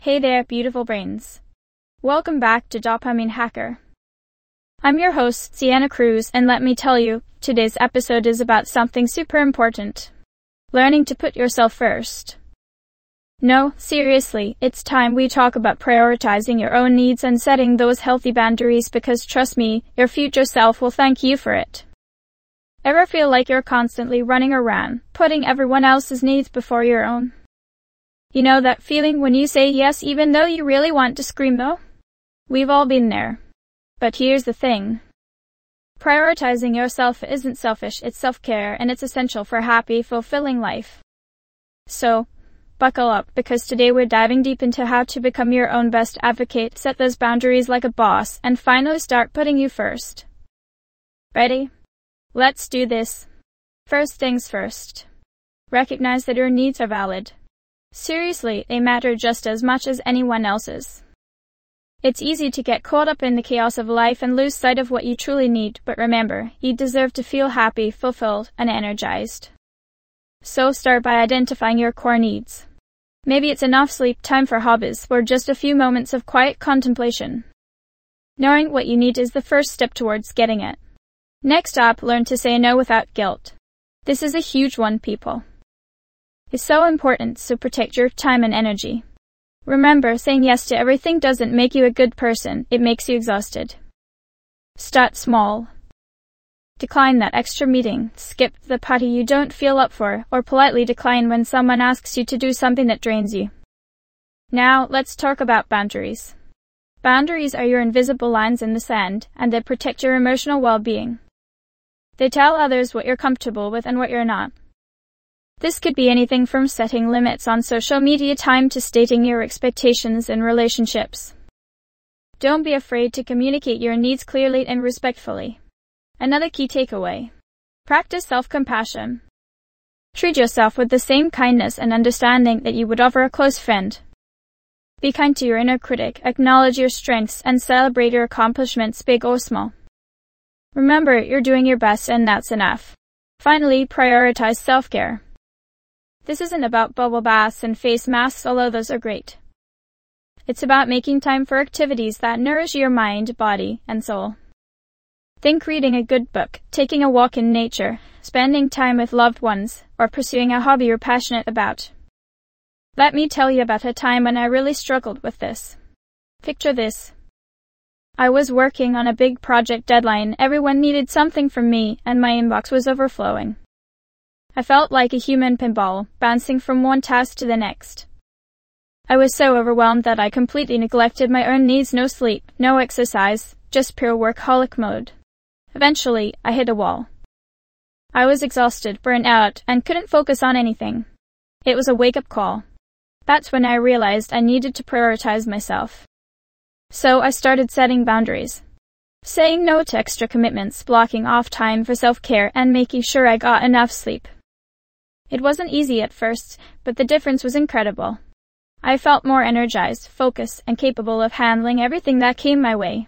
Hey there, beautiful brains. Welcome back to Dopamine Hacker. I'm your host, Sienna Cruz, and let me tell you, today's episode is about something super important. Learning to put yourself first. No, seriously, it's time we talk about prioritizing your own needs and setting those healthy boundaries because trust me, your future self will thank you for it. Ever feel like you're constantly running around, putting everyone else's needs before your own? You know that feeling when you say yes even though you really want to scream no? We've all been there. But here's the thing. Prioritizing yourself isn't selfish, it's self-care, and it's essential for a happy, fulfilling life. So, buckle up, because today we're diving deep into how to become your own best advocate, set those boundaries like a boss, and finally start putting you first. Ready? Let's do this. First things first. Recognize that your needs are valid. Seriously, they matter just as much as anyone else's. It's easy to get caught up in the chaos of life and lose sight of what you truly need, but remember, you deserve to feel happy, fulfilled, and energized. So start by identifying your core needs. Maybe it's enough sleep, time for hobbies, or just a few moments of quiet contemplation. Knowing what you need is the first step towards getting it. Next up, learn to say no without guilt. This is a huge one, people. It's so important, so protect your time and energy. Remember, saying yes to everything doesn't make you a good person, it makes you exhausted. Start small. Decline that extra meeting, skip the party you don't feel up for, or politely decline when someone asks you to do something that drains you. Now, let's talk about boundaries. Boundaries are your invisible lines in the sand, and they protect your emotional well-being. They tell others what you're comfortable with and what you're not. This could be anything from setting limits on social media time to stating your expectations in relationships. Don't be afraid to communicate your needs clearly and respectfully. Another key takeaway. Practice self-compassion. Treat yourself with the same kindness and understanding that you would offer a close friend. Be kind to your inner critic, acknowledge your strengths, and celebrate your accomplishments, big or small. Remember, you're doing your best and that's enough. Finally, prioritize self-care. This isn't about bubble baths and face masks, although those are great. It's about making time for activities that nourish your mind, body, and soul. Think reading a good book, taking a walk in nature, spending time with loved ones, or pursuing a hobby you're passionate about. Let me tell you about a time when I really struggled with this. Picture this. I was working on a big project deadline, everyone needed something from me, and my inbox was overflowing. I felt like a human pinball, bouncing from one task to the next. I was so overwhelmed that I completely neglected my own needs, no sleep, no exercise, just pure workaholic mode. Eventually, I hit a wall. I was exhausted, burnt out, and couldn't focus on anything. It was a wake-up call. That's when I realized I needed to prioritize myself. So I started setting boundaries. Saying no to extra commitments, blocking off time for self-care, and making sure I got enough sleep. It wasn't easy at first, but the difference was incredible. I felt more energized, focused, and capable of handling everything that came my way.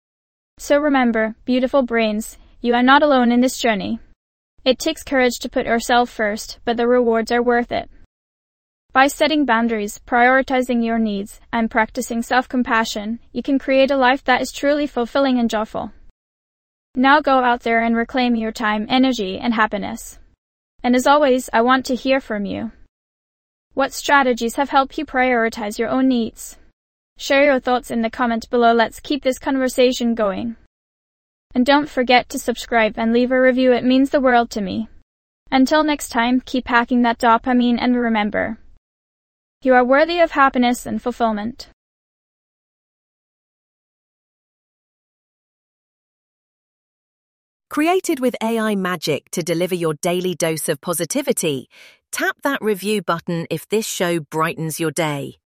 So remember, beautiful brains, you are not alone in this journey. It takes courage to put yourself first, but the rewards are worth it. By setting boundaries, prioritizing your needs, and practicing self-compassion, you can create a life that is truly fulfilling and joyful. Now go out there and reclaim your time, energy, and happiness. And as always, I want to hear from you. What strategies have helped you prioritize your own needs? Share your thoughts in the comments below. Let's keep this conversation going. And don't forget to subscribe and leave a review. It means the world to me. Until next time, keep hacking that dopamine and remember, you are worthy of happiness and fulfillment. Created with AI magic to deliver your daily dose of positivity, tap that review button if this show brightens your day.